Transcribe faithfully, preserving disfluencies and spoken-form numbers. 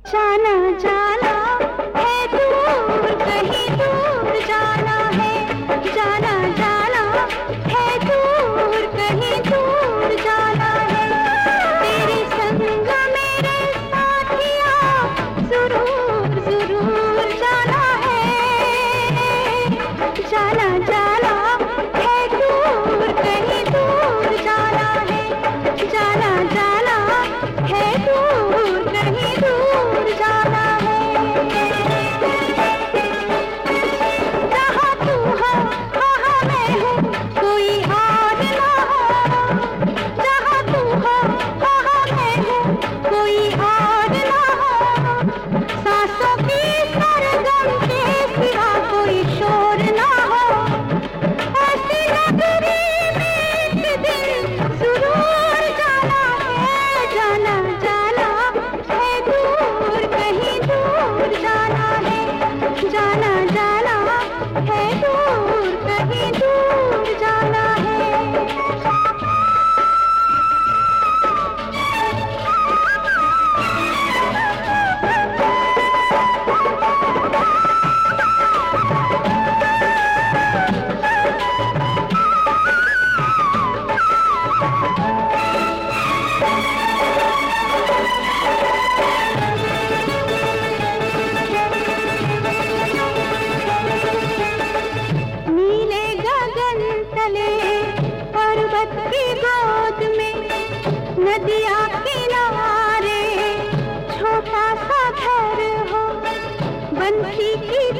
जाना जाना है दूर, कहीं दूर जाना है। जाना जाना है दूर, कहीं दूर जाना है। तेरे संग मेरे साथिया जरूर जरूर जाना है। जाना जाना है दूर, कहीं दूर जाना है। जाना जाना है दूर, कहीं दूर जाना है। जहाँ तू हो वहाँ मैं हूँ, कोई और ना हो। जहाँ तू हो वहाँ मैं हूँ, कोई और ना हो। सांसों की सरगम के सिवा कोई शोर ना हो। ऐसी नगरी में एक दिन जरूर जाना है। जाना जाना है दूर, कहीं दूर जाना है। जाना जाना है दूर, कहीं दूर जाना है। नीले गगन तले पर्वत की गोद में, नदिया किनारे छोटा सा घर हो। बंसी की